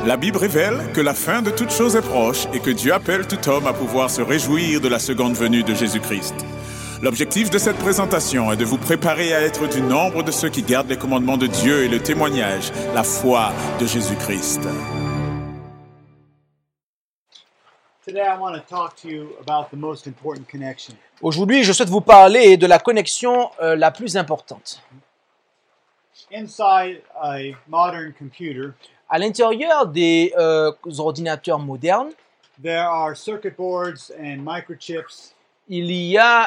La Bible révèle que la fin de toute chose est proche et que Dieu appelle tout homme à pouvoir se réjouir de la seconde venue de Jésus-Christ. L'objectif de cette présentation est de vous préparer à être du nombre de ceux qui gardent les commandements de Dieu et le témoignage, la foi de Jésus-Christ. Aujourd'hui, je souhaite vous parler de la connexion la plus importante. Inside a modern computer, À l'intérieur des ordinateurs modernes, there are circuit boards and microchips. il y a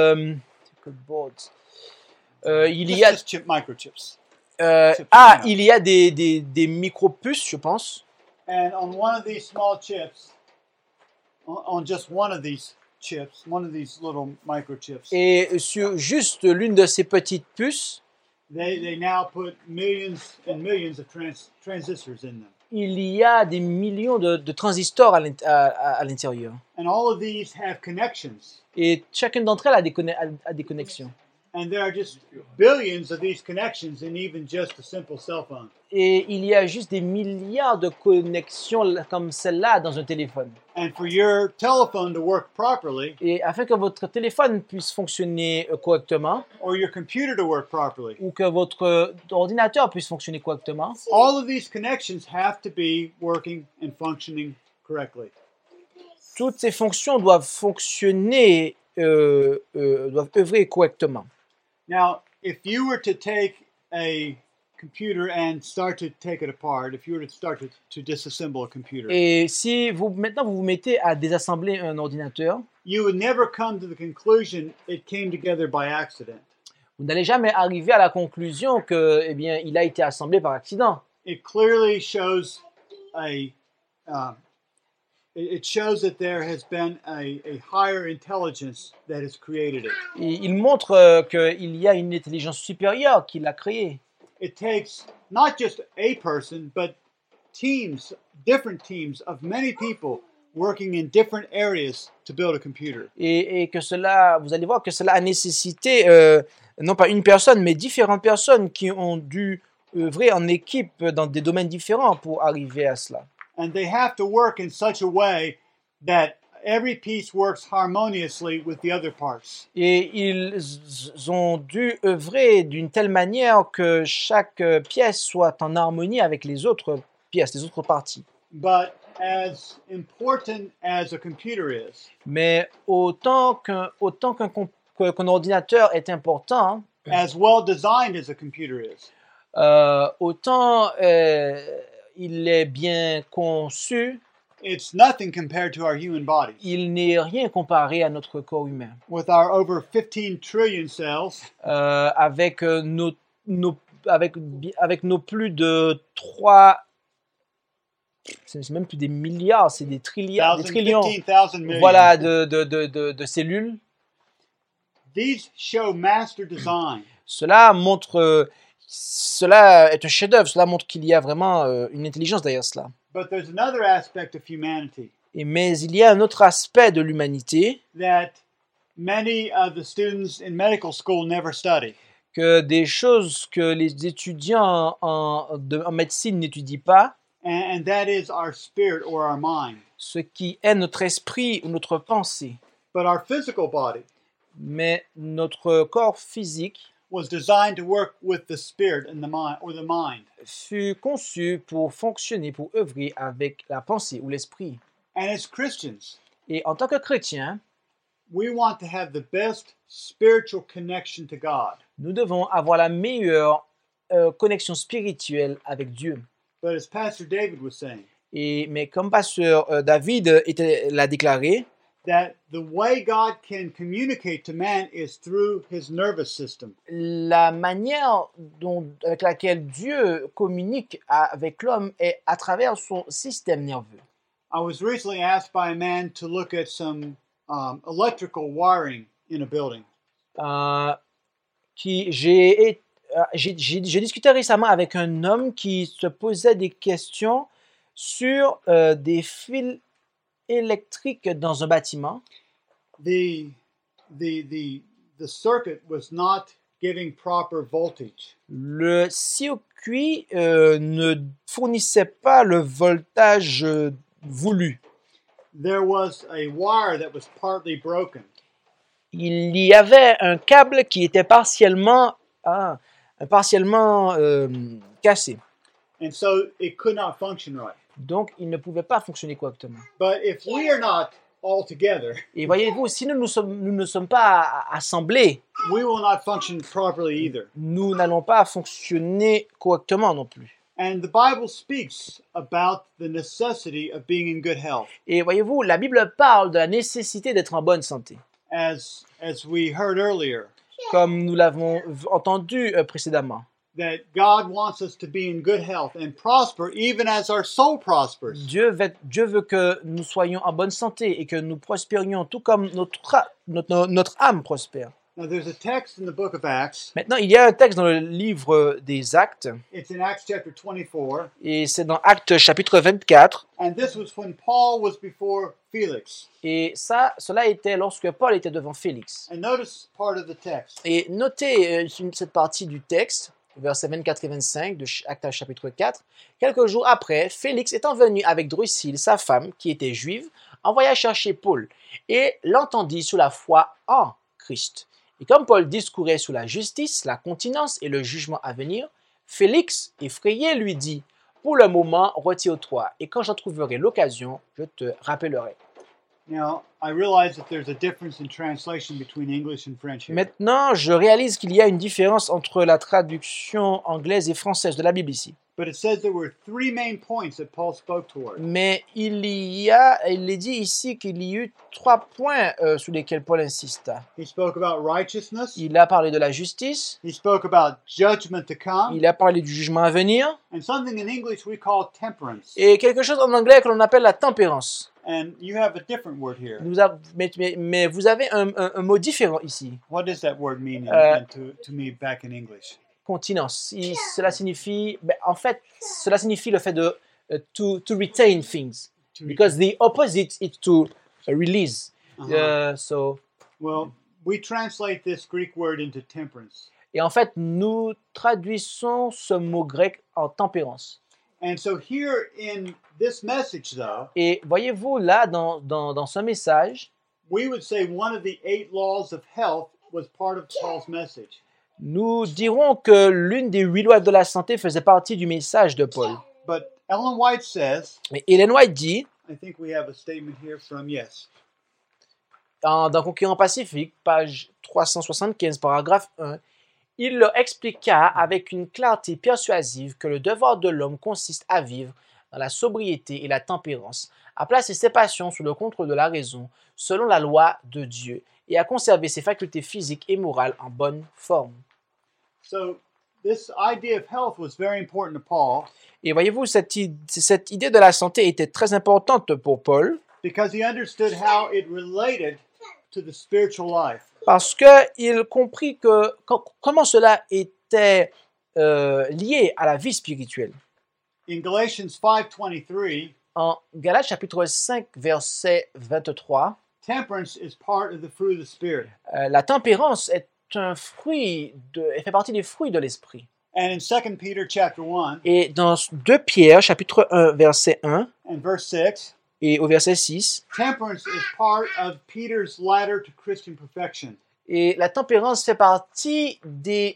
Just microchips. il y a des micropuces, je pense. And on one of these small chips, on just one of these chips, one of these little microchips, Et sur juste l'une de ces petites puces, they now put millions and millions of transistors in them. il y a des millions de transistors à l'intérieur. And all of these have connections. Et chacune d'entre elles a des connexions. And there are just billions of these connections in even just a simple cell phone. Et il y a juste des milliards de connexions comme celle-là dans un téléphone. And for your telephone to work properly, Et afin que votre téléphone puisse fonctionner correctement, or your computer to work properly, ou que votre ordinateur puisse fonctionner correctement, all of these connections have to be working and functioning correctly. toutes ces fonctions doivent fonctionner, doivent œuvrer correctement. Now, if you were to take a computer and start to take it apart, if you were to start to disassemble a computer, Et si maintenant vous vous mettez à désassembler un ordinateur, you would never come to the conclusion it came together by accident. vous n'allez jamais arriver à la conclusion que, eh bien, il a été assemblé par accident. It clearly shows it shows that there has been a higher intelligence that has created it. Et il montre qu'il y a une intelligence supérieure qui l'a créé. It takes not just a person, but teams, different teams of many people working in different areas to build a computer. Et que cela, vous allez voir que cela a nécessité, non pas une personne, mais différentes personnes qui ont dû œuvrer en équipe dans des domaines différents pour arriver à cela. And they have to work in such a way that every piece works harmoniously with the other parts. Et ils ont dû œuvrer d'une telle manière que chaque pièce soit en harmonie avec les autres pièces, les autres parties. But as important as a computer is, Mais autant qu'un ordinateur est important, as well designed as a computer is, autant il est bien conçu, it's nothing compared to our human bodies. il n'est rien comparé à notre corps humain. With our over 15 trillion cells, Avec nos plus de 3... C'est même plus des milliards, c'est des trillions, 15,000 million. voilà, de cellules. These show master design. Cela est un chef-d'œuvre, cela montre qu'il y a vraiment une intelligence derrière cela. But there's another aspect of humanity Mais il y a un autre aspect de l'humanité that many of the students in medical school never study. que des choses que les étudiants en médecine n'étudient pas, And that is our spirit or our mind. ce qui est notre esprit ou notre pensée. But our physical body Mais notre corps physique was designed to work with the spirit and the mind, or the mind. fut conçu pour fonctionner, pour œuvrer avec la pensée ou l'esprit. And as Christians, Et en tant que chrétien, we want to have the best spiritual connection to God. nous devons avoir la meilleure connexion spirituelle avec Dieu. But as Pastor David was saying, Mais comme pasteur David l'a déclaré, that the way God can communicate to man is through his nervous system. la manière avec laquelle Dieu communique avec l'homme est à travers son système nerveux. I was recently asked by a man to look at some electrical wiring in a building. J'ai discuté récemment avec un homme qui se posait des questions sur des fils électriques dans un bâtiment. The circuit was not giving proper voltage. Le circuit ne fournissait pas le voltage voulu. There was a wire that was partly broken. Il y avait un câble qui était partiellement cassé. And so it could not function right. Donc, il ne pouvait pas fonctionner correctement. But if we are not all together, Et voyez-vous, si nous ne sommes pas assemblés, we will not function properly either. nous n'allons pas fonctionner correctement non plus. And the Bible speaks about the necessity of being in good health. Et voyez-vous, la Bible parle de la nécessité d'être en bonne santé. As we heard earlier, Comme nous l'avons entendu précédemment. that God wants us to be in good health and prosper even as our soul prospers. Dieu veut que nous soyons en bonne santé et que nous prospérions tout comme notre âme prospère. Now there's a text in the book of Acts. Maintenant, il y a un texte dans le livre des Actes, It's in Acts chapter 24. et c'est dans Actes chapitre 24, And this was when Paul was before Felix. et cela était lorsque Paul était devant Félix. And notice part of the text. Et notez cette partie du texte, versets 24 et 25 de Actes chapitre 4. Quelques jours après, Félix étant venu avec Drusille, sa femme, qui était juive, envoya chercher Paul, et l'entendit sous la foi en Christ. Et comme Paul discourait sur la justice, la continence et le jugement à venir, Félix, effrayé, lui dit, « Pour le moment, retire-toi, et quand j'en trouverai l'occasion, je te rappellerai. » Now, I realize that there's a difference in translation between English and French here. Maintenant, je réalise qu'il y a une différence entre la traduction anglaise et française de la Bible ici. But it says there were three main points that Paul spoke toward. Mais il est dit ici qu'il y eut 3 points sur lesquels Paul insista. He spoke about righteousness. Il a parlé de la justice, He spoke about judgment to come. il a parlé du jugement à venir, And something in English we call temperance. et quelque chose en anglais que l'on appelle la tempérance. And you have a different word here. Mais vous avez un mot différent ici, What does that word mean to me back in English? continence. Cela signifie, cela signifie le fait de to retain things, because the opposite is to release. Well, we translate this Greek word into temperance. Et en fait, nous traduisons ce mot grec en tempérance. And so here in this message, though, Et voyez-vous, là, dans ce message, we would say one of the 8 laws of health was part of Paul's message. nous dirons que l'une des 8 lois de la santé faisait partie du message de Paul. But Ellen White says, Mais Ellen White dit, I think we have a statement here from, yes. dans Conquérant Pacifique, page 375, paragraphe 1, il leur expliqua avec une clarté persuasive que le devoir de l'homme consiste à vivre dans la sobriété et la tempérance, à placer ses passions sous le contrôle de la raison, selon la loi de Dieu, et à conserver ses facultés physiques et morales en bonne forme. So this idea of health was very important to Paul Et voyez-vous, cette idée de la santé était très importante pour Paul, because he understood how it related to the spiritual life. parce qu'il comprit comment cela était lié à la vie spirituelle. In Galatians 5:23, En Galates chapitre 5, verset 23, temperance is part of the fruit of the Spirit. la tempérance est un fruit, elle fait partie des fruits de l'esprit. And in 2 Peter chapter 1 Et dans 2 Pierre, chapitre 1, verset 1 and verse 6, et au verset 6, temperance is part of Peter's ladder to Christian perfection. et la tempérance fait partie des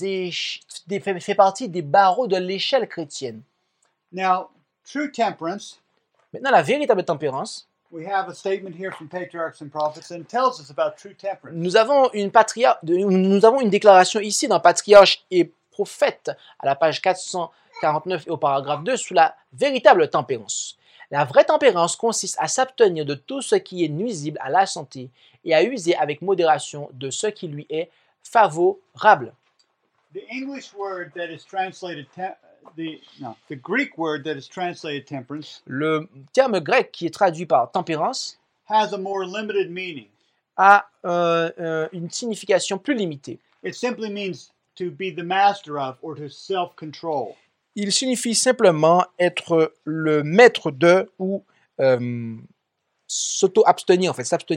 barreaux de l'échelle chrétienne. Now, true temperance, Maintenant, la véritable tempérance, we have a statement here from Patriarchs and Prophets and tells us about true temperance. nous avons une déclaration ici dans Patriarches et Prophètes, à la page 449 et au paragraphe 2, sous la véritable tempérance. La vraie tempérance consiste à s'abstenir de tout ce qui est nuisible à la santé et à user avec modération de ce qui lui est favorable. The English word that is translated the Greek word that is translated temperance Le terme grec qui est traduit par tempérance has a more limited meaning. a une signification plus limitée. It simply means to be the master of or to self-control. Il signifie simplement être le maître de ou s'auto-abstenir, en fait, s'abstenir.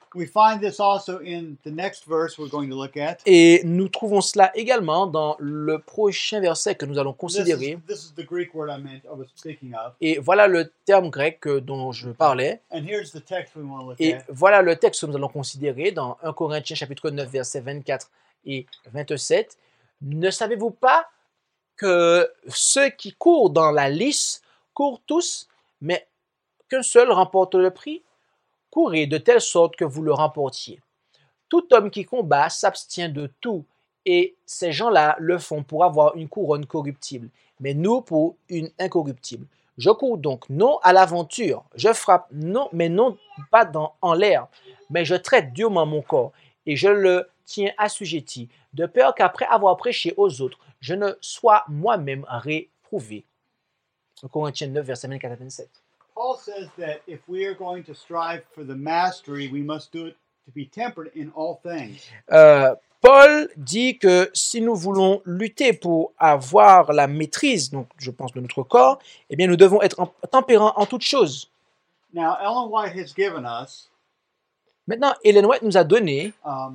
We find this also in the next verse we're going to look at. Et nous trouvons cela également dans le prochain verset que nous allons considérer. This is the Greek word I was speaking of. Et voilà le terme grec dont je parlais. And here's the text we want to look Et at. voilà le texte que nous allons considérer dans 1 Corinthiens chapitre 9, versets 24 et 27. Ne savez-vous pas que ceux qui courent dans la lice courent tous, mais qu'un seul remporte le prix? Courez de telle sorte que vous le remportiez. Tout homme qui combat s'abstient de tout, et ces gens-là le font pour avoir une couronne corruptible, mais nous pour une incorruptible. Je cours donc non à l'aventure, je frappe non, mais non pas en l'air, mais je traite durement mon corps, et je le tiens assujetti, de peur qu'après avoir prêché aux autres, je ne sois moi-même réprouvé. 1 Corinthiens 9, versets 24 à 27. Paul says that if we are going to strive for the mastery, we must do it to be temperate in all things. Paul dit que si nous voulons lutter pour avoir la maîtrise, donc je pense de notre corps, eh bien nous devons être tempérants en toutes choses. Now, Ellen White has given us Maintenant, Ellen White nous a donné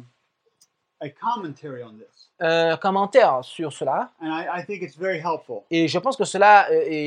a commentary on this, un commentaire sur cela, and I think it's very helpful. et je pense que cela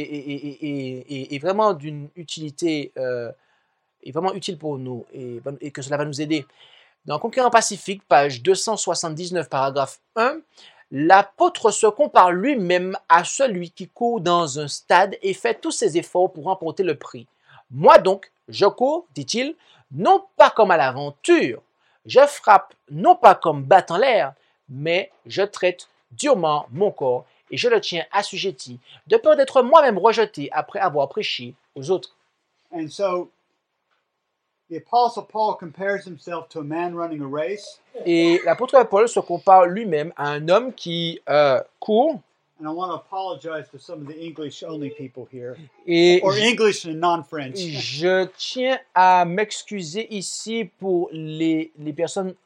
est vraiment d'une utilité, est vraiment utile pour nous, et que cela va nous aider. Dans Conquérant Pacifique, page 279, paragraphe 1, l'apôtre se compare lui-même à celui qui court dans un stade et fait tous ses efforts pour remporter le prix. Moi donc, je cours, dit-il, non pas comme à l'aventure, je frappe non pas comme battant l'air, mais je traite durement mon corps et je le tiens assujetti, de peur d'être moi-même rejeté après avoir prêché aux autres. And so, the Apostle Paul compares himself to a man running a race, Et l'apôtre Paul se compare lui-même à un homme qui court, and I want to apologize to some of the English-only people here, et or English and non-French. je tiens à m'excuser ici pour les personnes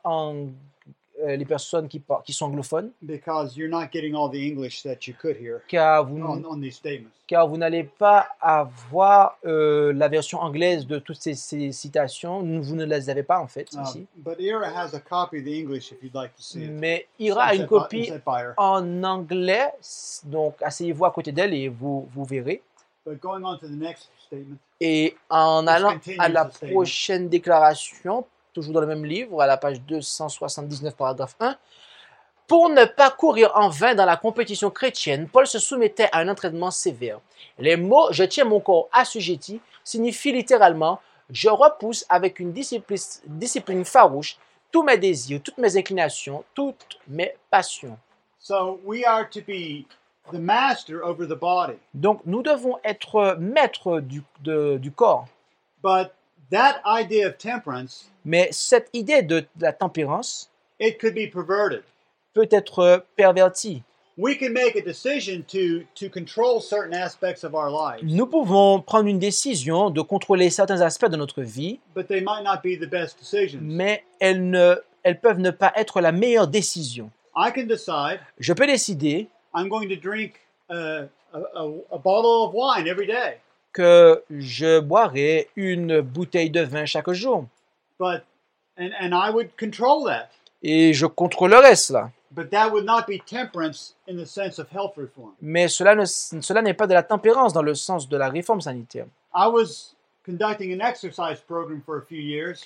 qui sont anglophones, Because you're not getting all the English that you could hear car on these statements. vous n'allez pas avoir la version anglaise de toutes ces citations. Vous ne les avez pas en fait ici. But Ira has a copy of the English if you'd like to see it. Mais Ira a une Sent copie by her. en anglais, donc asseyez-vous à côté d'elle et vous verrez. But going on to the next statement. Et en allant continues à la the statement. prochaine déclaration, toujours dans le même livre, à la page 279, paragraphe 1, pour ne pas courir en vain dans la compétition chrétienne, Paul se soumettait à un entraînement sévère. Les mots « je tiens mon corps assujetti » signifient littéralement « je repousse avec une discipline farouche tous mes désirs, toutes mes inclinations, toutes mes passions. » So we are to be the master over the body. Donc nous devons être maîtres du corps. But that idea of temperance, Mais cette idée de la tempérance it could be perverted. peut être pervertie. We can make a decision to control certain aspects of our lives, Nous pouvons prendre une décision de contrôler certains aspects de notre vie, but they might not be the best decisions. mais elles peuvent ne pas être la meilleure décision. I can decide Je peux décider I'm going to drink a bottle of wine every day, que je boirai une bouteille de vin chaque jour. but and I would control that. Et je contrôlerai cela. But that would not be temperance in the sense of health reform. Mais cela n'est pas de la tempérance dans le sens de la réforme sanitaire. I was conducting an exercise program for a few years.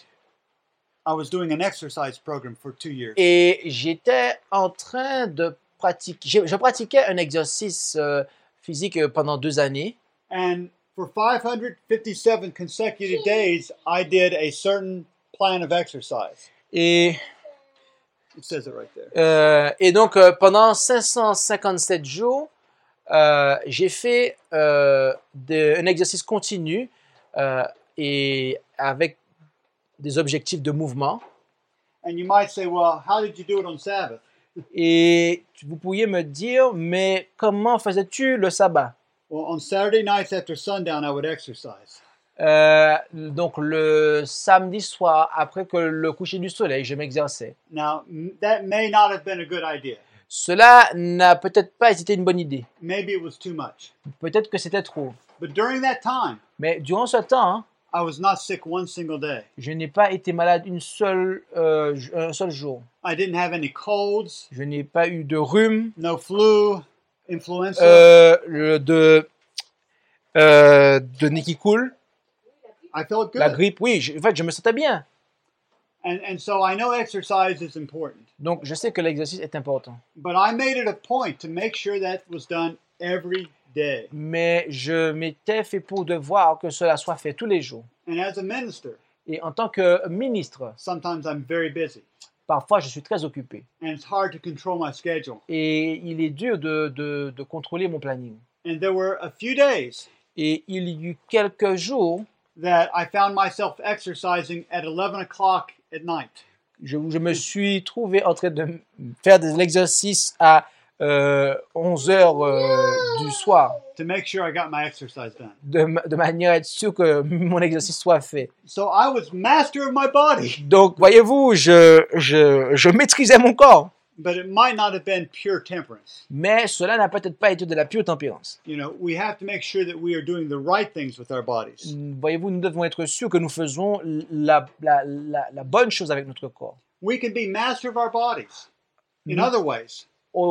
I was doing an exercise program for 2 years. Et j'étais en train de pratiquer, je pratiquais un exercice physique pendant 2 années. And for 557 consecutive days, I did a certain plan of exercise. Et It says it right there. Et donc, pendant 557 jours, j'ai fait un exercice continu et avec des objectifs de mouvement. And you might say, well, how did you do it on Sabbath? Et vous pourriez me dire, mais comment faisais-tu le sabbat? Well, on Saturday nights after sundown, I would exercise. Donc, le samedi soir, après que le coucher du soleil, je m'exerçais. Now, that may not have been a good idea. Cela n'a peut-être pas été une bonne idée. Maybe it was too much. Peut-être que c'était trop. But during that time, Mais durant ce temps, I was not sick one single day. Je n'ai pas été malade un seul jour. I didn't have any colds, Je n'ai pas eu de rhume, no flu, influenza. de nez qui coule, I felt la good. grippe. Oui, en fait, je me sentais bien. And so I know exercise is important. Donc, je sais que l'exercice est important. But I made it a point to make sure that was done every day. Mais je m'étais fait pour devoir que cela soit fait tous les jours. And as a minister, Et en tant que ministre, sometimes I'm very busy. parfois, je suis très occupé. And it's hard to control my schedule. Et il est dur de contrôler mon planning. And there were a few days Et il y eut quelques jours, that I found myself exercising at 11 o'clock at night. je me suis trouvé en train de faire de l'exercice à 11 heures du soir, To make sure I got my exercise done. de manière à être sûr que mon exercice soit fait. So I was master of my body, Donc, voyez-vous, je maîtrisais mon corps, but it might not have been pure temperance. mais cela n'a peut-être pas été de la pure tempérance. You know, we have to make sure that we are doing the right things with our bodies. Voyez-vous, nous devons être sûrs que nous faisons la bonne chose avec notre corps. We can be master of our bodies in other ways.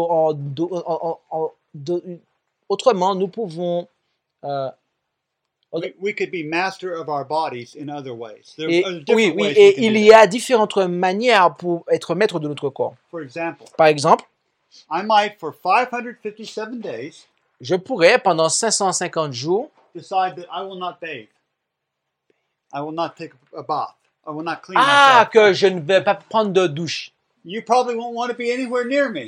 Autrement, nous pouvons... We could be master of our bodies in other ways. There Et, are different oui, ways we et can il do y a différentes manières pour être maître de notre corps. that. For example, Par exemple, I might, for 557 days, je pourrais, pendant 550 jours, decide that I will not bathe. I will not take a bath. I will not clean myself. que je ne vais pas prendre de douche. You probably won't want to be anywhere near me.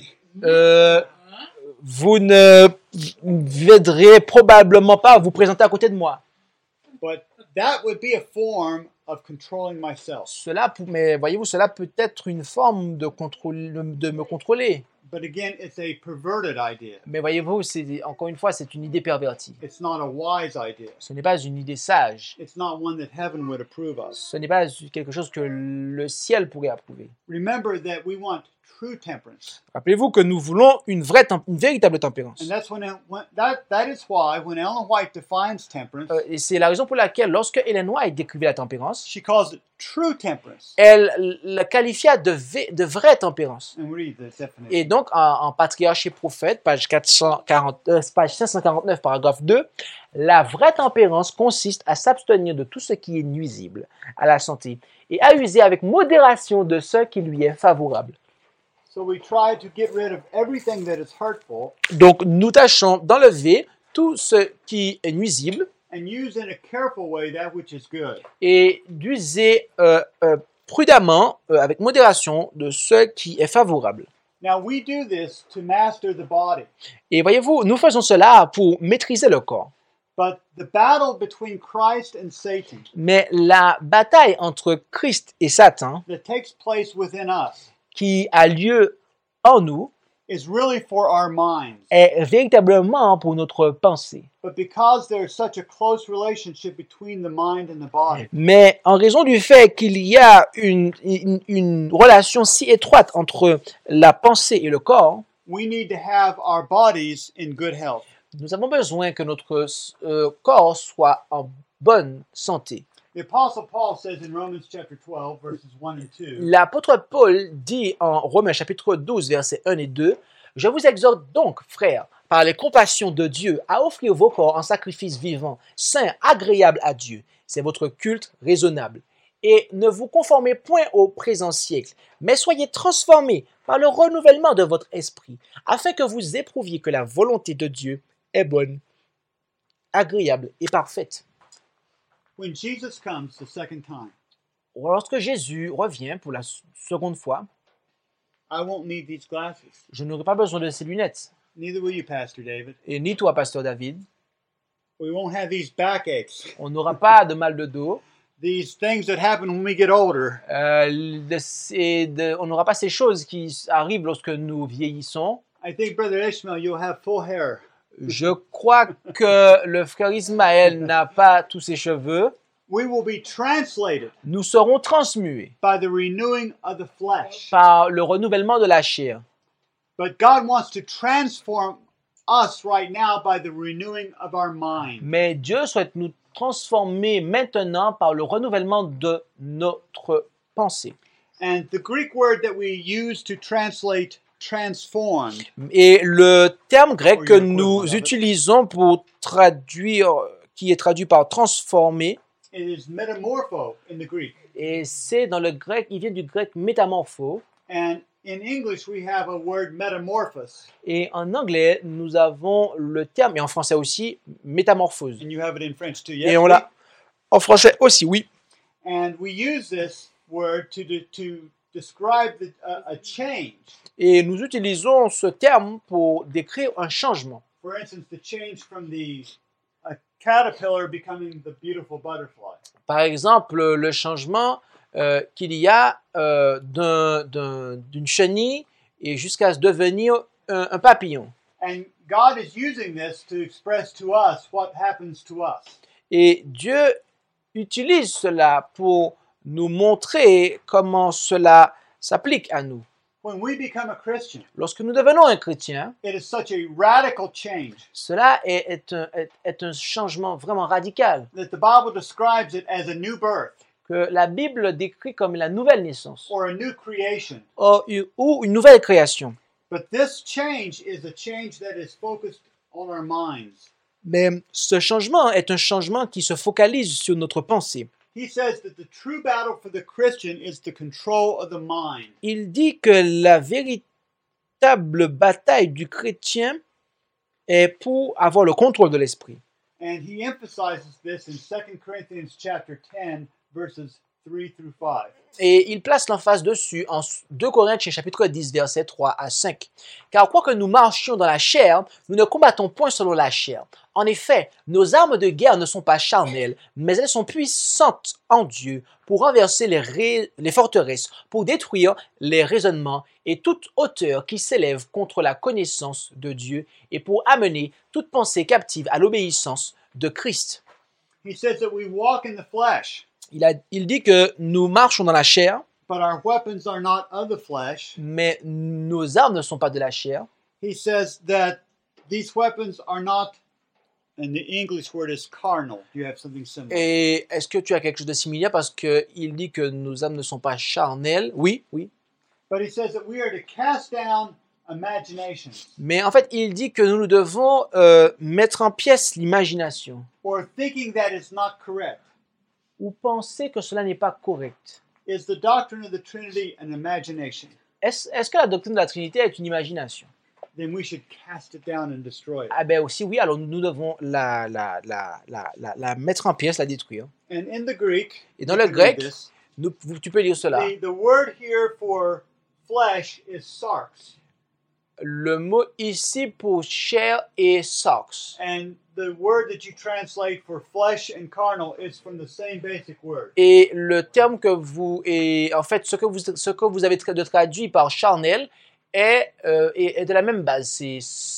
Vous ne viendrez probablement pas vous présenter à côté de moi. But that would be a form of controlling myself. Mais voyez-vous, cela peut être une forme de me contrôler. But again, it's a perverted idea. Mais voyez-vous, encore une fois, c'est une idée pervertie. It's not a wise idea. Ce n'est pas une idée sage. It's not one that heaven would approve of. Ce n'est pas quelque chose que le ciel pourrait approuver. Remember that we want true temperance. Rappelez-vous que nous voulons une véritable tempérance. And that's that is why when Ellen White defines temperance, Et c'est la raison pour laquelle, lorsque Ellen White décrivait la tempérance, she calls it true temperance. elle la qualifia de vraie tempérance. And read the definition. Et donc, en Patriarche et Prophète, page 549, paragraphe 2, la vraie tempérance consiste à s'abstenir de tout ce qui est nuisible à la santé et à user avec modération de ce qui lui est favorable. So we try to get rid of everything that is hurtful Donc, nous tâchons d'enlever tout ce qui est nuisible and use in a careful way that which is good. et d'user prudemment, avec modération, de ce qui est favorable. Now we do this to master the body. Et voyez-vous, nous faisons cela pour maîtriser le corps. But the battle between Christ and Satan Mais la bataille entre Christ et Satan, that takes place within us qui a lieu en nous, is really for our minds. est véritablement pour notre pensée. But because there's such a close relationship between the mind and the body, Mais en raison du fait qu'il y a une relation si étroite entre la pensée et le corps, we need to have our bodies in good health. nous avons besoin que notre corps soit en bonne santé. The Apostle Paul says in Romans chapter 12, verses 1 and 2, L'apôtre Paul dit en Romains chapitre 12, versets 1 et 2, « Je vous exhorte donc, frères, par les compassions de Dieu, à offrir vos corps en sacrifice vivant, saint, agréable à Dieu. C'est votre culte raisonnable. Et ne vous conformez point au présent siècle, mais soyez transformés par le renouvellement de votre esprit, afin que vous éprouviez que la volonté de Dieu est bonne, agréable et parfaite. » when Jesus comes the second time, Lorsque Jésus revient pour la seconde fois, I won't need these glasses. je n'aurai pas besoin de ces lunettes. Neither will you, Pastor David. Et ni toi, pasteur David. We won't have these backaches, On n'aura pas de mal de dos. these things that happen when we get older. On n'aura pas ces choses qui arrivent lorsque nous vieillissons. I think, Brother Ishmael, you'll have full hair. Je crois que le frère Ismaël n'a pas tous ses cheveux. We will be translated Nous serons transmués by the renewing of the flesh. par le renouvellement de la chair. But God wants to transform us right now by the renewing of our mind. Mais Dieu souhaite nous transformés maintenant par le renouvellement de notre pensée. And the Greek word that we use to translate transformed Et le terme grec Or que your equivalent nous of it. utilisons pour traduire, qui est traduit par transformer, it is metamorpho in the Greek. et c'est dans le grec, il vient du grec métamorpho. And in English, we have a word metamorphos, Et en anglais, nous avons le terme, et en français aussi, métamorphose. and you have it in French too. Et Yes. on l'a en français aussi, oui. And we use this word to describe a change. Et nous utilisons ce terme pour décrire un changement. For instance, the change from a caterpillar becoming the beautiful butterfly. Par exemple, le changement qu'il y a d'une chenille et jusqu'à se devenir un papillon. And God is using this to express to us what happens to us. Et Dieu utilise cela pour nous montrer comment cela s'applique à nous. When we become a Christian, Lorsque nous devenons un chrétien, it is such a radical change cela est un changement vraiment radical that the Bible describes it as a new birth que la Bible décrit comme la nouvelle naissance or a new creation. ou une nouvelle création. But this change is a change that is focused on our minds. Mais ce changement est un changement qui se focalise sur notre pensée. He says that the true battle for the Christian is the control of the mind. Il dit que la véritable bataille du chrétien est pour avoir le contrôle de l'esprit. And he emphasizes this in 2 Corinthians chapter 10, verses 3 through 5. Et il place l'emphase dessus en 2 Corinthiens chapitre 10, versets 3 à 5. Car quoique nous marchions dans la chair, nous ne combattons point selon la chair. En effet, nos armes de guerre ne sont pas charnelles, mais elles sont puissantes en Dieu pour renverser les forteresses, pour détruire les raisonnements et toute hauteur qui s'élève contre la connaissance de Dieu et pour amener toute pensée captive à l'obéissance de Christ. He says that we walk in the flesh, Il dit que nous marchons dans la chair, but our weapons are not of the flesh. mais nos armes ne sont pas de la chair. He says that these weapons are not, and the English word is carnal. Do you have something similar? Et est-ce que tu as quelque chose de similaire parce qu'il dit que nos âmes ne sont pas charnelles? Oui, oui. But he says that we are to cast down imaginations Mais en fait, il dit que nous devons mettre en pièces l'imagination or thinking that is not correct. ou penser que cela n'est pas correct. Is the doctrine of the Trinity an imagination? Est-ce que la doctrine de la Trinité est une imagination? Then we should cast it down and destroy it. Ah ben aussi oui, alors nous devons la mettre en pièces, la détruire. And in the Greek, Et dans you le can read grec, this, tu peux lire cela. the word here for flesh is sarx. Le mot ici pour chair est sarx. And the word that you translate for flesh and carnal is from the same basic word. Et le terme que en fait, ce que vous avez traduit par charnel est de la même base. C'est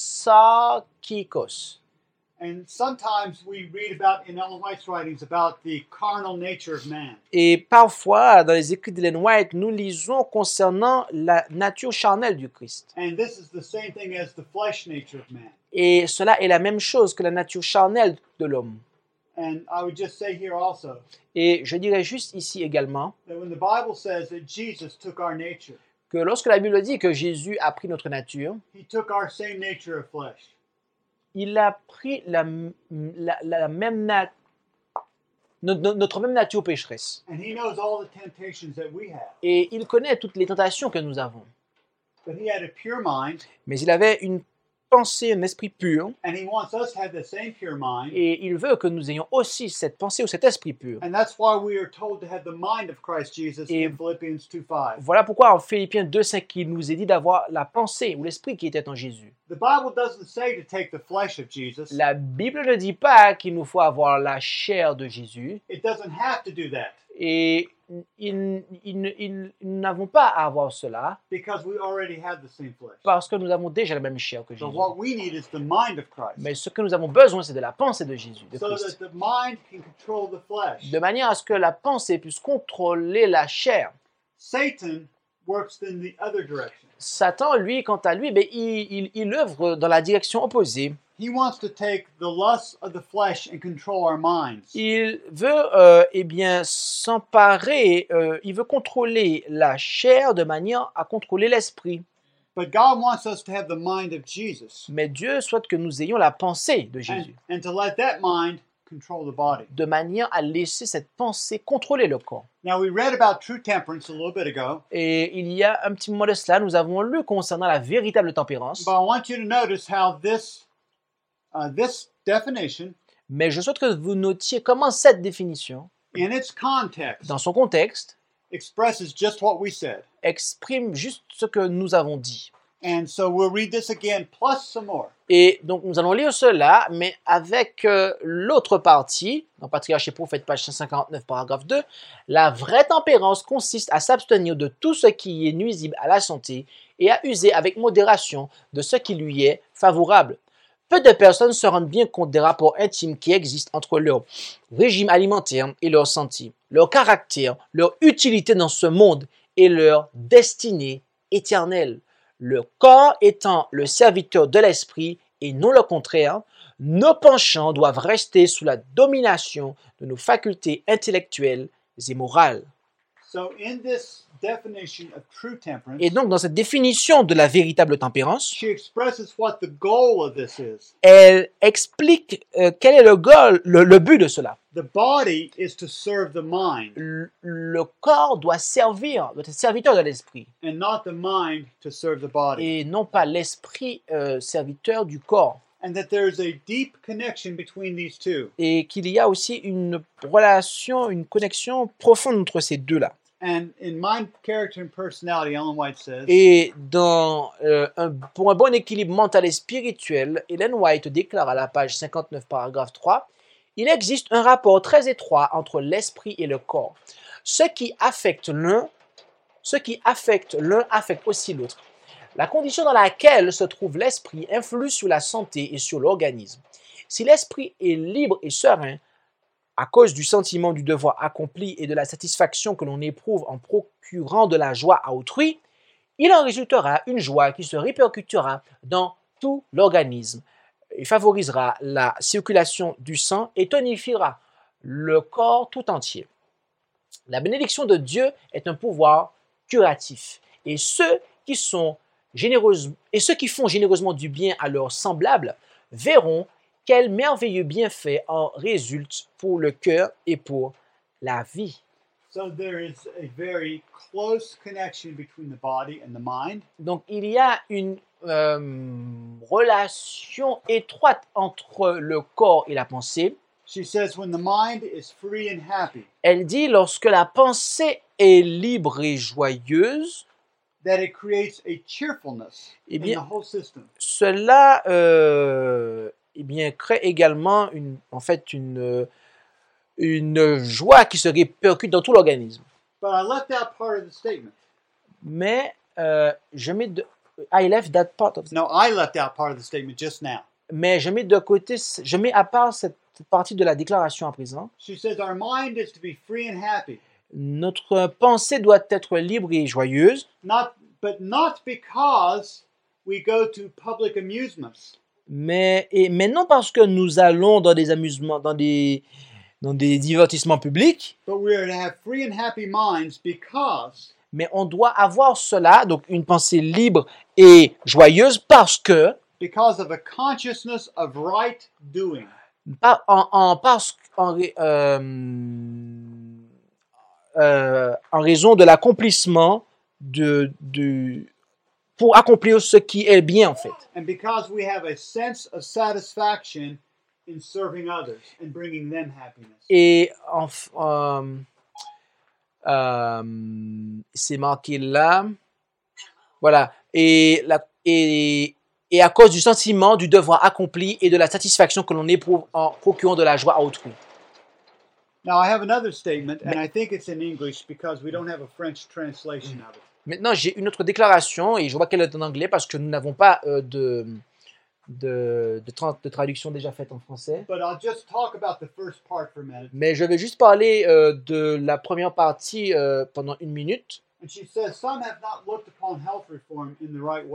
sarkikos. And sometimes we read about in Ellen White's writings about the carnal nature of man. Et parfois, dans les écrits d'Ellen White, nous lisons concernant la nature charnelle du Christ. And this is the same thing as the flesh nature of man. Et cela est la même chose que la nature charnelle de l'homme. And I would just say here also Et je dirais juste ici également that when the Bible says that Jesus took our nature, que lorsque la Bible dit que Jésus a pris notre nature, he took our same nature of flesh. il a pris notre même nature pécheresse. And he knows all the temptations that we have. Et il connaît toutes les tentations que nous avons. But he had a pure mind, Mais il avait une pensée, un esprit pur. and he wants us to have the same pure mind. Et il veut que nous ayons aussi cette pensée ou cet esprit pur. And that's why we are told to have the mind of Christ Jesus Et in Philippians 2:5. Voilà pourquoi en Philippiens 2,5, il nous est dit d'avoir la pensée ou l'esprit qui était en Jésus. The Bible doesn't say to take the flesh of Jesus. La Bible ne dit pas qu'il nous faut avoir la chair de Jésus. It doesn't have to do that Et nous n'avons pas à avoir cela because we already have the same flesh. parce que nous avons déjà la même chair que So Jésus. what we need is the mind of Christ, Mais ce que nous avons besoin, c'est de la pensée de Jésus, de so that Christ. the mind can control the flesh. De manière à ce que la pensée puisse contrôler la chair. Satan works in the other direction. Satan, lui, quant à lui, il œuvre dans la direction opposée. he wants to take the lusts of the flesh and control our minds. Il veut s'emparer, il veut contrôler la chair de manière à contrôler l'esprit. But God wants us to have the mind of Jesus Mais Dieu souhaite que nous ayons la pensée de Jésus, and to let that mind control the body. de manière à laisser cette pensée contrôler le corps. Now, we read about true temperance a little bit ago, Et il y a un petit moment de cela, nous avons lu concernant la véritable tempérance, but I want you to notice how this definition, mais je souhaite que vous notiez comment cette définition, in its context, dans son contexte, expresses just what we said. exprime juste ce que nous avons dit. And so we'll read this again, plus some more. Et donc nous allons lire cela, mais avec l'autre partie, dans Patriarche et Prophète, page 159, paragraphe 2, la vraie tempérance consiste à s'abstenir de tout ce qui est nuisible à la santé et à user avec modération de ce qui lui est favorable. Peu de personnes se rendent bien compte des rapports intimes qui existent entre leur régime alimentaire et leur santé, leur caractère, leur utilité dans ce monde et leur destinée éternelle. Le corps étant le serviteur de l'esprit et non le contraire, nos penchants doivent rester sous la domination de nos facultés intellectuelles et morales. So in this definition of true temperance, Et donc, dans cette définition de la véritable tempérance, she expresses what the goal of this is. elle explique quel est le but de cela. The body is to serve the mind, Le corps doit servir, doit être serviteur de l'esprit, and not the mind to serve the body. et non pas l'esprit serviteur du corps. And that there is a deep connection between these two. Et qu'il y a aussi une relation, une connexion profonde entre ces deux-là. And in Mind, Character, and Personality, Ellen White says, Et pour un bon équilibre mental et spirituel, Ellen White déclare à la page 59, paragraphe 3, « Il existe un rapport très étroit entre l'esprit et le corps. Ce qui affecte l'un affecte aussi l'autre. La condition dans laquelle se trouve l'esprit influe sur la santé et sur l'organisme. Si l'esprit est libre et serein, à cause du sentiment du devoir accompli et de la satisfaction que l'on éprouve en procurant de la joie à autrui, il en résultera une joie qui se répercutera dans tout l'organisme et favorisera la circulation du sang et tonifiera le corps tout entier. La bénédiction de Dieu est un pouvoir curatif et ceux qui font généreusement du bien à leurs semblables verront quel merveilleux bienfait en résulte pour le cœur et pour la vie. so there is a very close connection between the body and the mind. Donc il y a une relation étroite entre le corps et la pensée. She says, when the mind is free and happy, Elle dit lorsque la pensée est libre et joyeuse, that it creates a cheerfulness Eh in bien, the whole system. cela crée également une joie qui se répercute dans tout l'organisme. But I left out part of the statement. Mais I left that part of No, I left out part of the statement just now. mais je mets à part cette partie de la déclaration à présent. She says, our mind is to be free and happy, Notre pensée doit être libre et joyeuse, but not because we go to public amusements, mais non parce que nous allons dans des amusements, dans des divertissements publics, but we are to have free and happy minds because mais on doit avoir cela, donc une pensée libre et joyeuse parce of a consciousness of right doing. en raison de l'accomplissement pour accomplir ce qui est bien en fait. And because we have a sense of satisfaction in serving others and bringing them happiness. Et c'est marqué là, voilà, et à cause du sentiment du devoir accompli et de la satisfaction que l'on éprouve en procurant de la joie à autrui. Now I have another statement, and I think it's in English because we don't have a French translation of it. Maintenant, j'ai une autre déclaration et je vois qu'elle est en anglais parce que nous n'avons pas de traduction déjà faite en français. But I'll just talk about the first part for a minute. Mais je vais juste parler de la première partie pendant une minute. And she says, some have not looked upon health reform in the right way.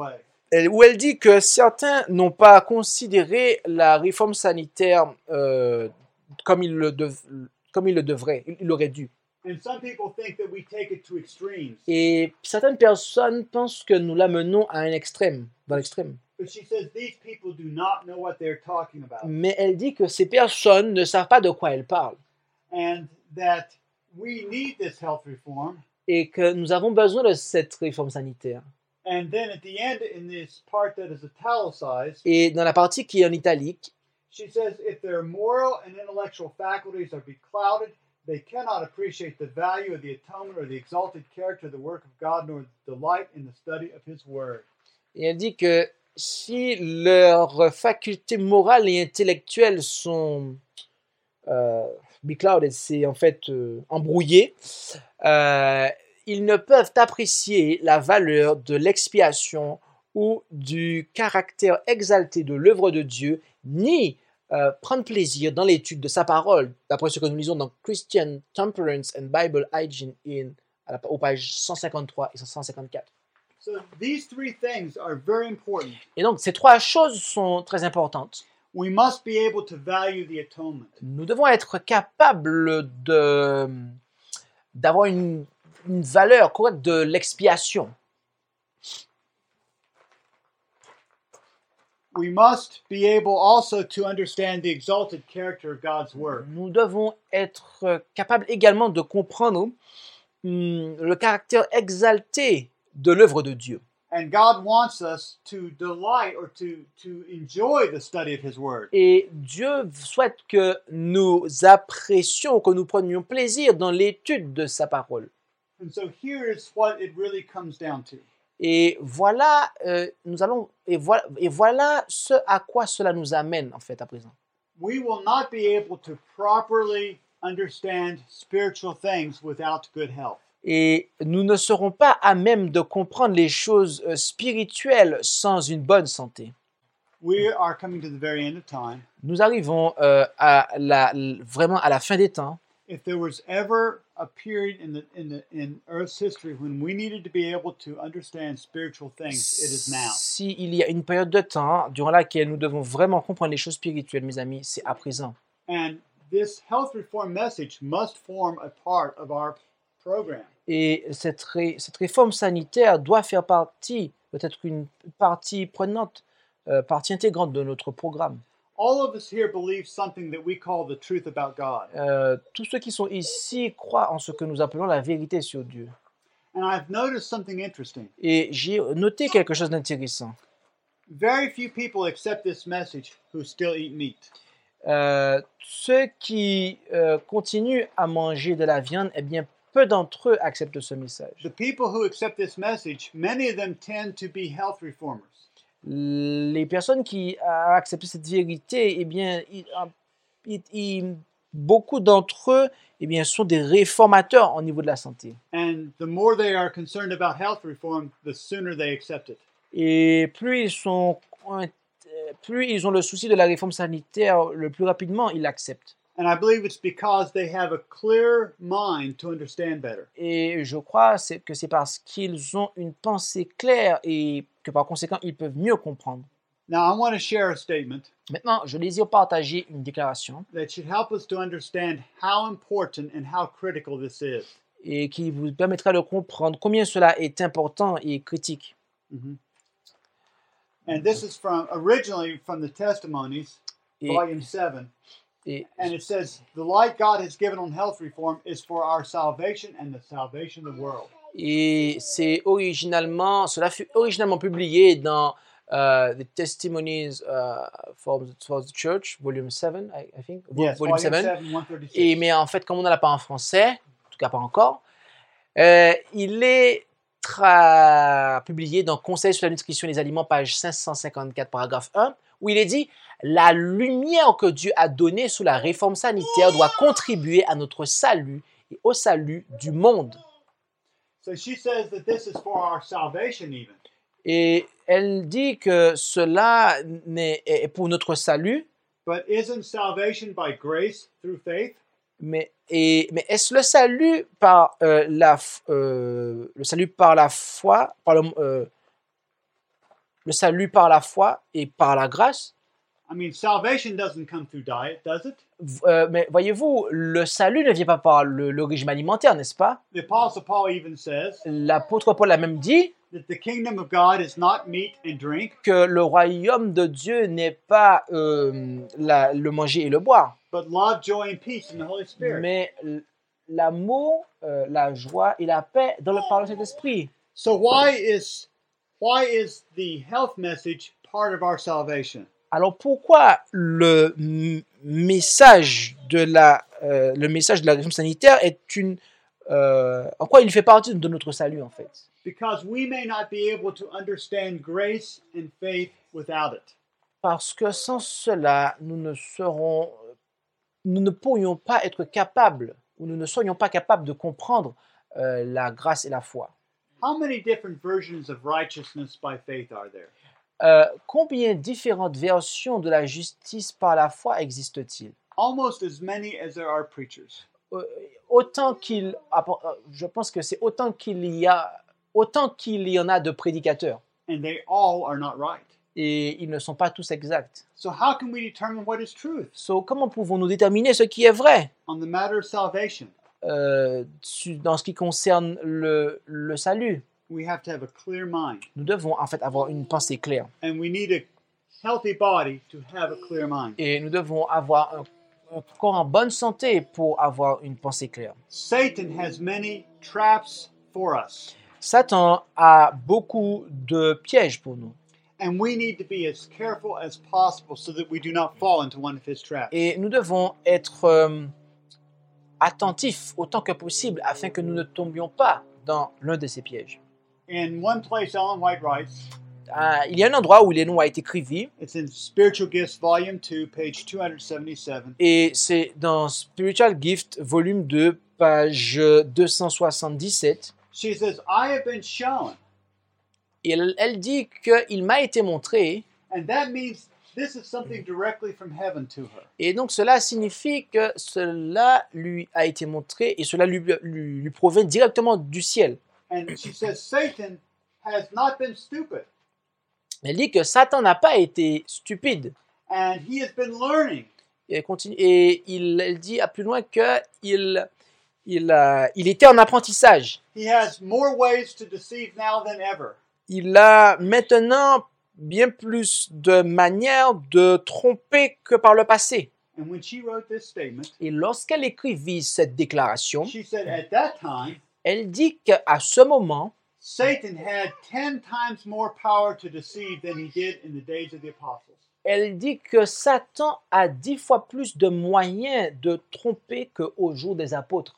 où elle dit que certains n'ont pas considéré la réforme sanitaire comme ils le devraient, ils l'auraient dû. And some people think that we take it to extremes. Et certaines personnes pensent que nous l'amenons à un extrême, dans l'extrême. But she says these people do not know what they're talking about. Mais elle dit que ces personnes ne savent pas de quoi elles parlent And that we need this health reform. et que nous avons besoin de cette réforme sanitaire. And then at the end, in this part that is italicized, Et dans la partie qui est en italique, she says, if their moral and intellectual faculties are beclouded, they cannot appreciate the value of the atonement or the exalted character of the work of God, nor delight in the study of His Word. et elle dit que si leurs facultés morales et intellectuelles sont beclouded, c'est en fait embrouillées, ils ne peuvent apprécier la valeur de l'expiation ou du caractère exalté de l'œuvre de Dieu, ni prendre plaisir dans l'étude de sa parole, d'après ce que nous lisons dans Christian Temperance and Bible Hygiene aux pages 153 et 154. So these three things are very important. Et donc, ces trois choses sont très importantes. We must be able to value the atonement. Nous devons être capables d'avoir une valeur correcte de l'expiation. We must be able also to understand the exalted character of God's Word. Nous devons être capables également de comprendre le caractère exalté de l'œuvre de Dieu. And God wants us to delight or to enjoy the study of His Word. Et Dieu souhaite que nous apprécions, que nous prenions plaisir dans l'étude de sa parole. And so here is what it really comes down to. Et voilà, voilà ce à quoi cela nous amène en fait à présent. We will not be able to properly understand spiritual things without good health. Et nous ne serons pas à même de comprendre les choses spirituelles sans une bonne santé. We are coming to the very end of time. Nous arrivons vraiment à la fin des temps. If there was ever a period in Earth's history when we needed to be able to understand spiritual things, it is now. S'il y a une période de temps durant laquelle nous devons vraiment comprendre les choses spirituelles, mes amis, c'est à présent. And this health reform message must form a part of our program. Et cette réforme sanitaire doit faire partie, peut-être une partie prenante, partie intégrante de notre programme. All of us here believe something that we call the truth about God. Tous ceux qui sont ici croient en ce que nous appelons la vérité sur Dieu. And I've noticed something interesting. Et j'ai noté quelque chose d'intéressant. Very few people accept this message who still eat meat. Ceux qui continuent à manger de la viande, eh bien, peu d'entre eux acceptent ce message. The people who accept this message, many of them tend to be health reformers. Les personnes qui ont accepté cette vérité, eh bien, beaucoup d'entre eux, eh bien, sont des réformateurs au niveau de la santé. And the more they are concerned about health reform, the sooner they accept it. Et plus ils ont le souci de la réforme sanitaire, le plus rapidement ils l'acceptent. And I believe it's because they have a clear mind to understand better. Et je crois que c'est parce qu'ils ont une pensée claire et que par conséquent, ils peuvent mieux comprendre. Now, I want to share a statement Maintenant, je désire partager une déclaration that should help us to understand how important and how critical this is. et qui vous permettra de comprendre combien cela est important et critique. And this is originally from the Testimonies, Et, volume 7. et, And it says, the light God has given on health reform is for our salvation and the salvation of the world. et cela fut originalement publié dans The Testimonies for the Church, volume 7, I think. Yes, volume 7. 136. Mais en fait, comme on n'en a pas en français, en tout cas pas encore, il est publié dans Conseil sur la nutrition et les aliments, page 554, paragraphe 1, où il est dit « La lumière que Dieu a donnée sous la réforme sanitaire doit contribuer à notre salut et au salut du monde. » So she says that this is for our salvation even. Et elle dit que cela est pour notre salut, But isn't salvation by grace through faith? mais est-ce le salut par le salut par la foi, le salut par la foi et par la grâce. I mean, salvation doesn't come through diet, does it? Mais voyez-vous, le salut ne vient pas par le régime alimentaire, n'est-ce pas? The Apostle Paul even says L'apôtre Paul a même dit that the kingdom of God is not meat and drink, que le royaume de Dieu n'est pas le manger et le boire, but love, joy, and peace in the Holy Spirit. mais l'amour, la joie et la paix par le Saint-Esprit. So why is the health message part of our salvation? Alors pourquoi le message de la réforme sanitaire est en quoi il fait partie de notre salut en fait? Because we may not be able to understand grace and faith without it. Parce que sans cela, nous ne pourrions pas être capables, ou nous ne serions pas capables de comprendre la grâce et la foi. How many different versions of righteousness by faith are there? Combien différentes versions de la justice par la foi existent-ils? Almost as many as there are preachers. Je pense que c'est autant qu'il y en a de prédicateurs. And they all are not right. Et ils ne sont pas tous exacts. So how can we determine what is truth Comment pouvons-nous déterminer ce qui est vrai on the matter of salvation? dans ce qui concerne le salut? We have to have a clear mind. Nous devons en fait avoir une pensée claire. And we need a healthy body to have a clear mind. Et nous devons avoir un corps en bonne santé pour avoir une pensée claire. Satan has many traps for us. Satan a beaucoup de pièges pour nous. And we need to be as careful as possible so that we do not fall into one of his traps. Et nous devons être attentifs autant que possible afin que nous ne tombions pas dans l'un de ces pièges. In one place, Ellen White writes, Il y a un endroit où Ellen White écrivit, it's in Spiritual Gifts, Volume 2, page 277. et c'est dans Spiritual Gift, volume 2, page 277. She says, I have been shown. Et elle dit qu'il m'a été montré, And that means this is something directly from heaven to her. et donc cela signifie que cela lui a été montré et cela lui provient directement du ciel. And she says, Satan has not been stupid. Elle dit que Satan n'a pas été stupide. And he has been learning. Et elle dit à plus loin qu'il était en apprentissage. He has more ways to deceive now than ever. Il a maintenant bien plus de manières de tromper que par le passé. And when she wrote this statement, Et lorsqu'elle écrivit cette déclaration, she said at that time, elle dit qu'à ce moment, Satan had 10 times more power to deceive than he did in the days of the apostles. elle dit que Satan a 10 fois plus de moyens de tromper qu'au jour des apôtres.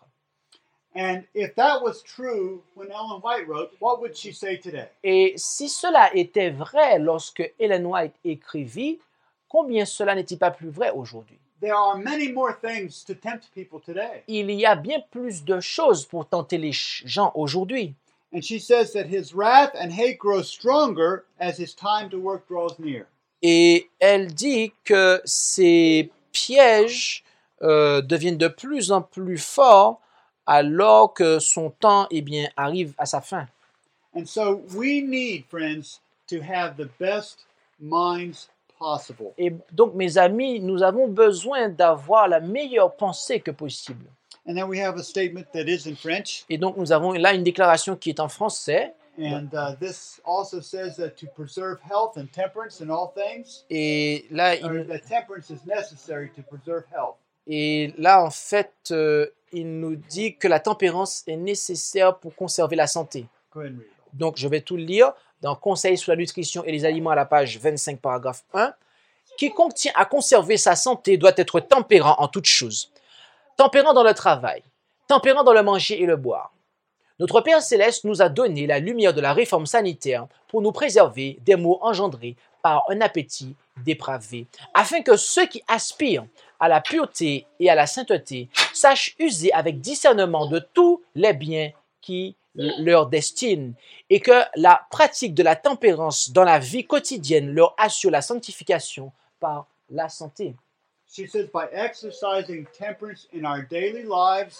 And if that was true when Ellen White wrote, what would she say today? Et si cela était vrai lorsque Ellen White écrivit, combien cela n'est-il pas plus vrai aujourd'hui? There are many more things to tempt people today. Il y a bien plus de choses pour tenter les gens aujourd'hui. And she says that his wrath and hate grow stronger as his time to work draws near. Et elle dit que ces pièges deviennent de plus en plus forts alors que son temps arrive à sa fin. And so we need, friends, to have the best minds possible. Et donc, mes amis, nous avons besoin d'avoir la meilleure pensée que possible. And then we have a statement that is in French. Et donc, nous avons là une déclaration qui est en français. And this also says that to preserve health and temperance in all things, Et là, or that temperance is necessary to preserve health. en fait, il nous dit que la tempérance est nécessaire pour conserver la santé. Go ahead and read it. Donc, je vais tout le lire dans Conseil sur la nutrition et les aliments à la page 25, paragraphe 1. Quiconque tient à conserver sa santé doit être tempérant en toutes choses. Tempérant dans le travail, tempérant dans le manger et le boire. Notre Père Céleste nous a donné la lumière de la réforme sanitaire pour nous préserver des maux engendrés par un appétit dépravé, afin que ceux qui aspirent à la pureté et à la sainteté sachent user avec discernement de tous les biens qui leur destinent, et que la pratique de la tempérance dans la vie quotidienne leur assure la sanctification par la santé. She says, by exercising temperance in our daily lives,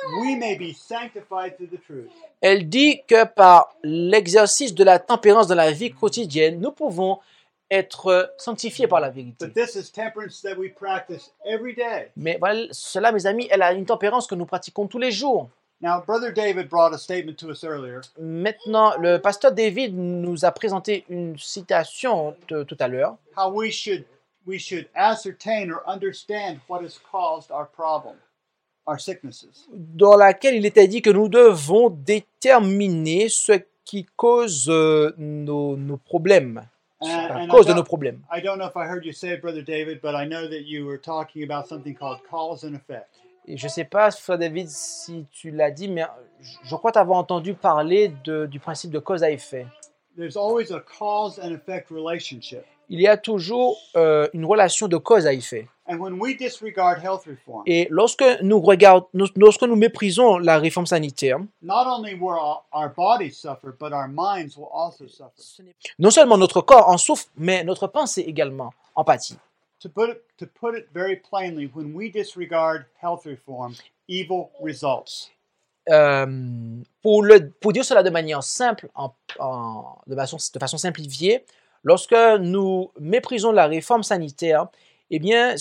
we may be sanctified through the truth. Elle dit que par l'exercice de la tempérance dans la vie quotidienne, nous pouvons être sanctifiés par la vérité. But this is temperance that we practice every day. Mais voilà, cela, mes amis, elle a une tempérance que nous pratiquons tous les jours. Now, Brother David brought a statement to us earlier. Maintenant, le pasteur David nous a présenté une citation tout à l'heure. How we should ascertain or understand what has caused our problem, our sicknesses. Dans laquelle il était dit que nous devons déterminer ce qui cause nos problèmes, la cause de nos problèmes. I don't know if I heard you say it, Brother David, but I know that you were talking about something called cause and effect. Et je ne sais pas, Frère David, si tu l'as dit, mais je crois t'avoir entendu parler du principe de cause à effet. There's always a cause and effect relationship. Il y a toujours une relation de cause à effet. And when we disregard health reform, Et lorsque nous méprisons la réforme sanitaire, not only will our bodies suffer, but our minds will also suffer. non seulement notre corps en souffre, mais notre pensée également en pâtit. To put it very plainly, when we disregard health reform, evil results. Pour dire cela de manière simple, de façon simplifiée, lorsque nous méprisons la réforme sanitaire, eh bien,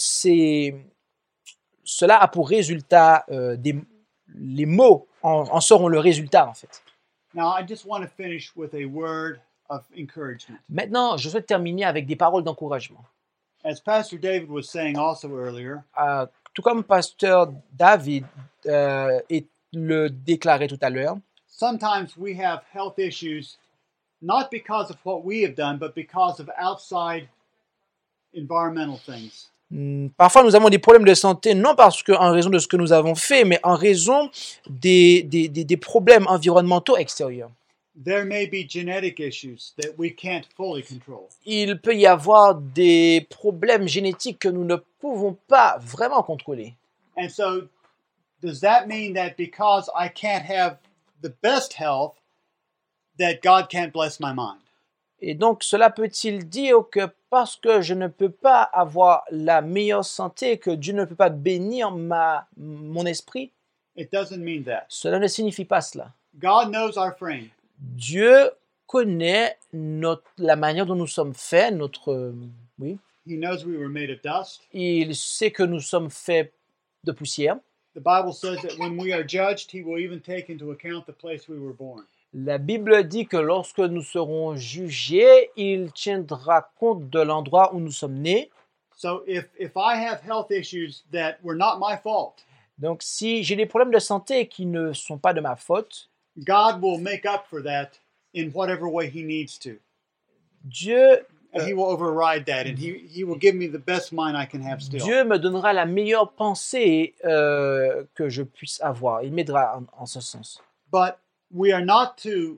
cela a pour résultat, les maux en seront le résultat, en fait. Now, I just want to finish with a word of encouragement. Maintenant, je souhaite terminer avec des paroles d'encouragement. As Pastor David was saying also earlier, Tout comme pasteur David le déclarait tout à l'heure, sometimes we have health issues not because of what we have done, but because of outside environmental things. Parfois, nous avons des problèmes de santé, non en raison de ce que nous avons fait, mais en raison des problèmes environnementaux extérieurs. There may be genetic issues that we can't fully control. Il peut y avoir des problèmes génétiques que nous ne pouvons pas vraiment contrôler. And so, does that mean that because I can't have the best health, that God can't bless my mind? Et donc, cela peut-il dire que parce que je ne peux pas avoir la meilleure santé, que Dieu ne peut pas bénir mon esprit? It doesn't mean that. Cela ne signifie pas cela. God knows our frame. Dieu connaît la manière dont nous sommes faits, oui. He knows we were made of dust. Il sait que nous sommes faits de poussière. The Bible says that when we are judged, He will even take into account the place we were born. La Bible dit que lorsque nous serons jugés, il tiendra compte de l'endroit où nous sommes nés. So if I have health issues that were not my fault, Donc si j'ai des problèmes de santé qui ne sont pas de ma faute, God will make up for that in whatever way He needs to. Dieu And He will override that, and He will give me the best mind I can have still. Dieu me donnera la meilleure pensée que je puisse avoir. Il m'aidera en ce sens. But we are not to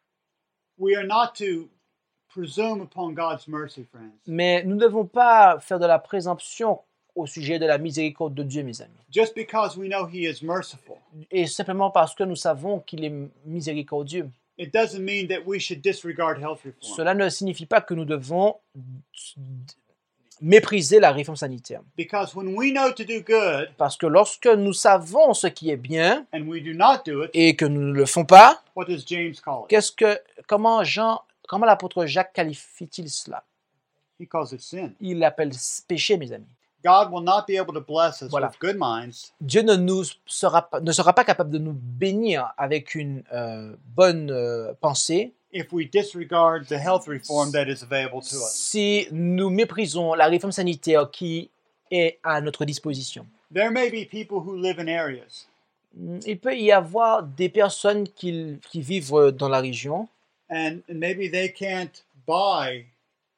presume upon God's mercy, friends. Mais nous ne devons pas faire de la présomption au sujet de la miséricorde de Dieu, mes amis. Just because we know He is merciful, Et simplement parce que nous savons qu'il est miséricordieux. it doesn't mean that we should disregard health reform. Cela ne signifie pas que nous devons mépriser la réforme sanitaire. Because when we know to do good Parce que lorsque nous savons ce qui est bien and we do not do it, et que nous ne le faisons pas, what does James call it? comment l'apôtre Jacques qualifie-t-il cela? He calls it sin. Il l'appelle péché, mes amis. God will not be able to bless us Voilà. with good minds Dieu ne sera pas capable de nous bénir avec une bonne pensée if we disregard the health reform that is available to us. si nous méprisons la réforme sanitaire qui est à notre disposition. There may be people who live in areas Il peut y avoir des personnes qui vivent dans la région and maybe they can't buy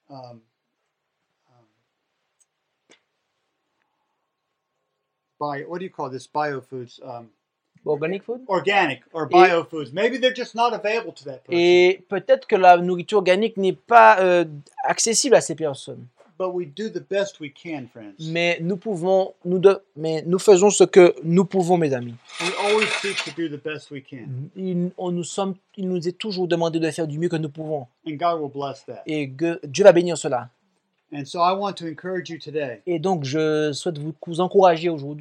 what do you call this, biofoods, organic food. organic or biofoods. Maybe they're just not available to that person. Et peut-être que la nourriture organique n'est pas accessible à ces personnes. But we do the best we can, friends. Mais nous faisons ce que nous pouvons, mes amis. We always seek to do the best we can, Il nous est toujours demandé de faire du mieux que nous pouvons. and God will bless that. Et Dieu va bénir cela. And so I want to encourage you today Et donc, je souhaite vous encourager aujourd'hui.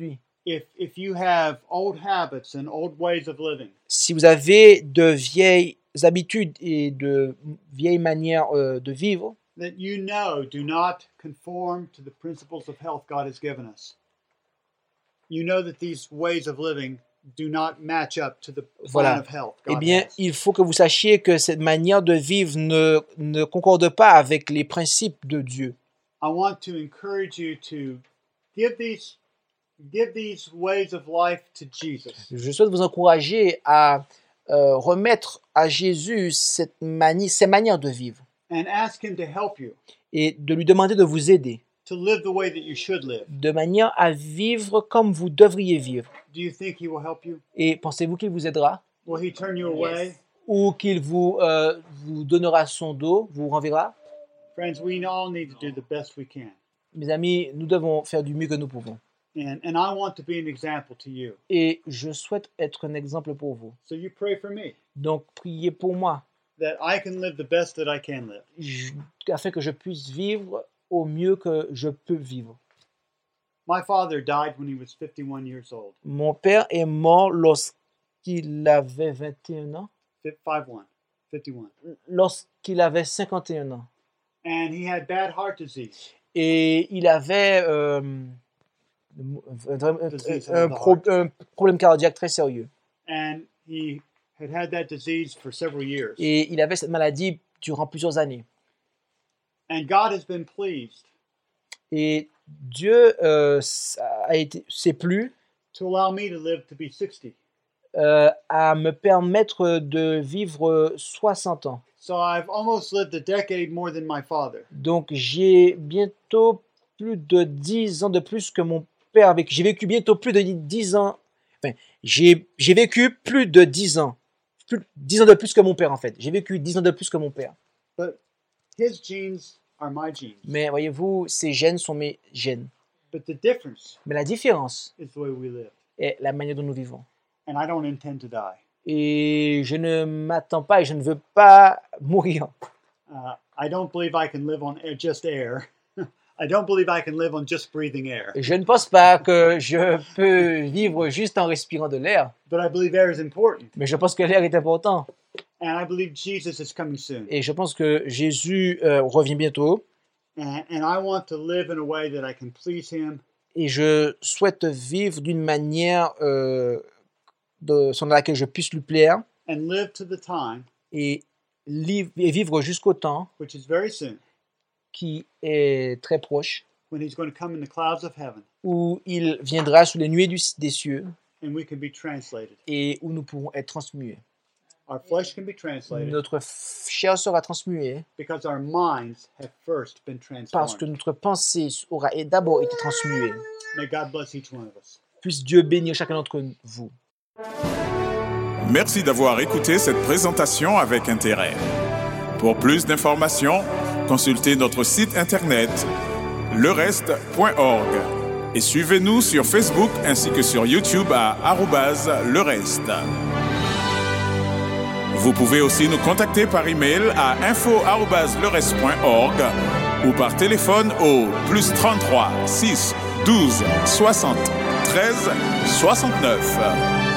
if you have old habits and old ways of living, Si vous avez de vieilles habitudes et de vieilles manières de vivre, that you know do not conform to the principles of health God has given us. You know that these ways of living do not match up to the plan Voilà. of health eh God bien, has. il faut que vous sachiez que cette manière de vivre ne concorde pas avec les principes de Dieu. I want to encourage you to give these ways of life to Jesus. Je souhaite vous encourager à remettre à Jésus ces manières de vivre And ask him to help you et de lui demander de vous aider to live the way that you should live. de manière à vivre comme vous devriez vivre. Do you think he will help you? Et pensez-vous qu'il vous aidera Will he turn you away? ou qu'il vous donnera son dos, vous renverra? Friends, we all need to do the best we can. Mes amis, nous devons faire du mieux que nous pouvons. And I want to be an example to you. Et je souhaite être un exemple pour vous. So you pray for me Donc, priez pour moi, that I can live the best that I can live. afin que je puisse vivre au mieux que je peux vivre. My father died when he was 51 years old. Mon père est mort lorsqu'il avait 21 ans, 51. lorsqu'il avait 51 ans. And he had bad heart disease. Et il avait un problème cardiaque très sérieux. And he had that disease for several years. Et il avait cette maladie durant plusieurs années. And God has been pleased Et Dieu s'est plu to allow me to live to be 60. à me permettre de vivre 60 ans. So I've almost lived a decade more than my father. Donc j'ai bientôt plus de 10 ans de plus que mon père. J'ai vécu bientôt plus de 10 ans. Enfin, j'ai vécu plus de 10 ans. 10 ans de plus que mon père en fait. J'ai vécu 10 ans de plus que mon père. But his genes are my genes. Mais voyez-vous, ces gènes sont mes gènes. But the difference Mais la différence is the way we live. est la manière dont nous vivons. And I don't intend to die. Et je ne m'attends pas et je ne veux pas mourir. I don't believe I can live on just air. I don't believe I can live on just breathing air. Je ne pense pas que je peux vivre juste en respirant de l'air. But I believe air is important. Mais je pense que l'air est important. And I believe Jesus is coming soon. Et je pense que Jésus revient bientôt. And I want to live in a way that I can please him. Et je souhaite vivre d'une manière sur laquelle je puisse lui plaire. And live to the time, Et vivre jusqu'au temps which is very soon, qui est très proche, when he's going to come in the clouds of heaven où il viendra sous les nuées des cieux and we can be translated. et où nous pourrons être transmués. Our flesh can be translated Notre chair sera transmuée because our minds have first been parce que transformed. notre pensée aura d'abord été transmuée. May God bless each one of us. Puisse Dieu bénir chacun d'entre vous. Merci d'avoir écouté cette présentation avec intérêt. Pour plus d'informations, consultez notre site internet lereste.org et suivez-nous sur Facebook ainsi que sur YouTube à @lereste. Vous pouvez aussi nous contacter par email à info@lereste.org ou par téléphone au +33 6 12 60 13 69.